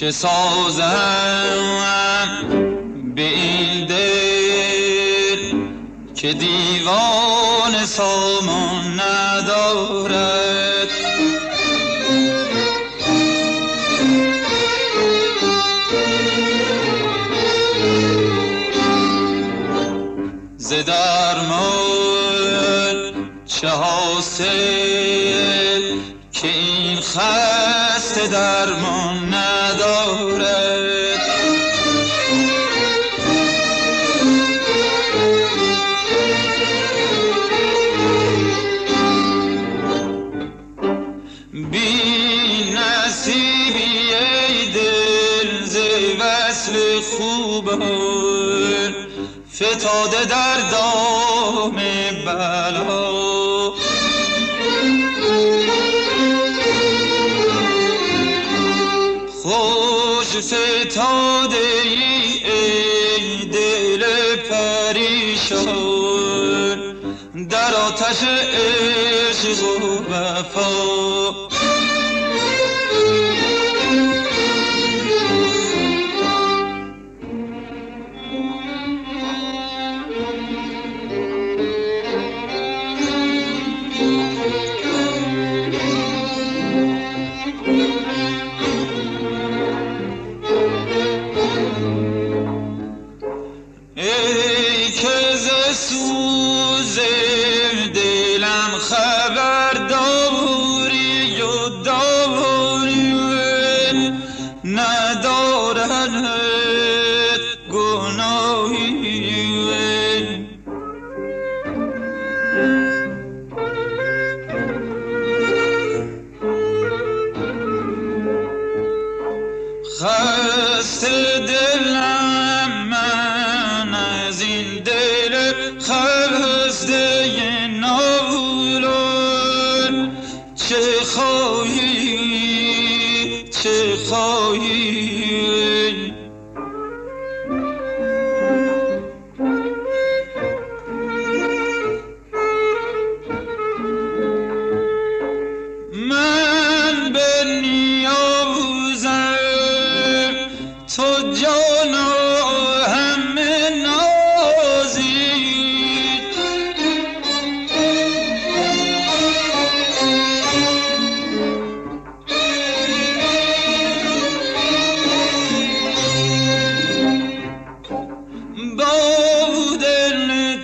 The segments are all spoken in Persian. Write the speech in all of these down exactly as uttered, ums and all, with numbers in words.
چه سازم به این دل که دیوان سامان ندارد. ز درمان چه حاصل که این خسته درمان ندارد. بی نصیبی ای دل ز وصل خوبان فتاده در دام بلا. خوش فتاده ای ای دل پریشان در آتش عشق و وفا. ای که ز سوز دلم خبر داری و داری ندارد گناهی. خسته دلم من از این دل خسته نالان. چه خواهی چه خواهی من به نیازم تو جانا همه نازید. با دل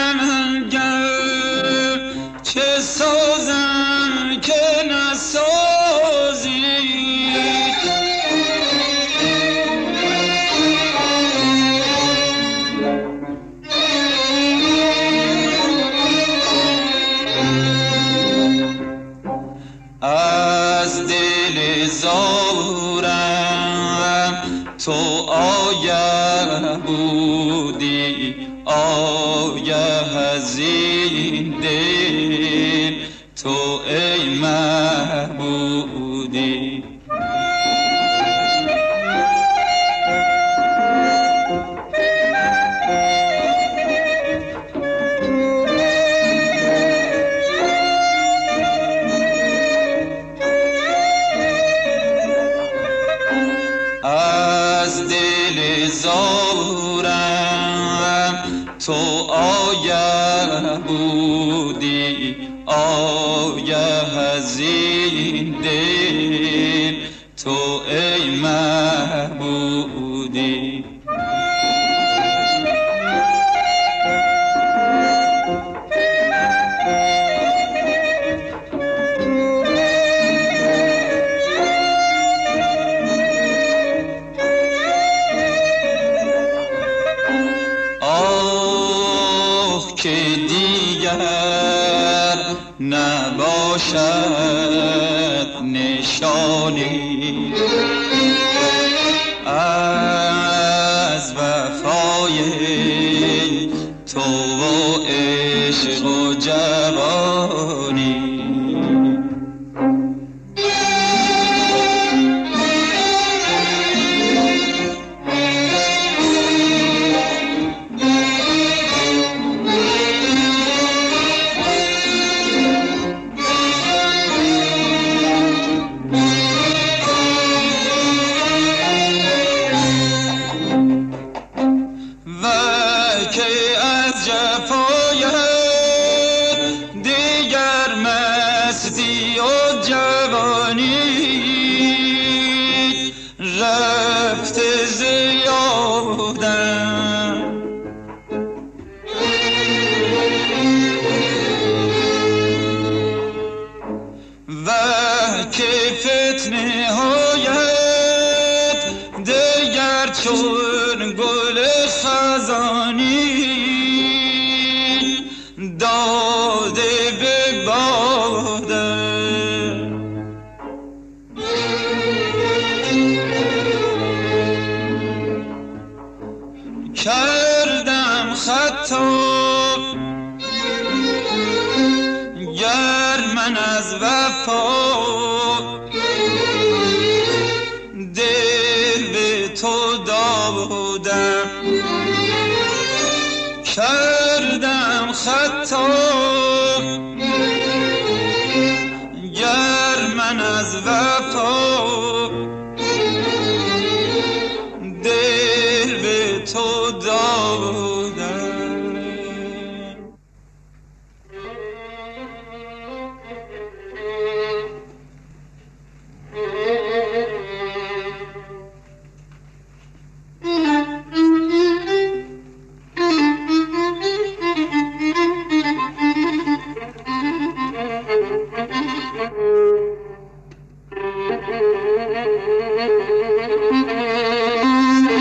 تنگم چه سازم که نسازید. از دل زارم تو آیه بودی آیه از این دل تو ای محبودی. از دل زارم تو آیه بودی آیه از این دل تو ای محبودی. که دیگر نباشد نشانی از وفای تو و عشق و جوانی. داده به باده. کردم خطا گر من از وفا دل به تو دادم. کردم خطا گر من از وفا دل به تو دادم.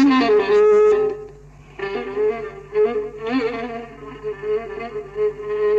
Thank you.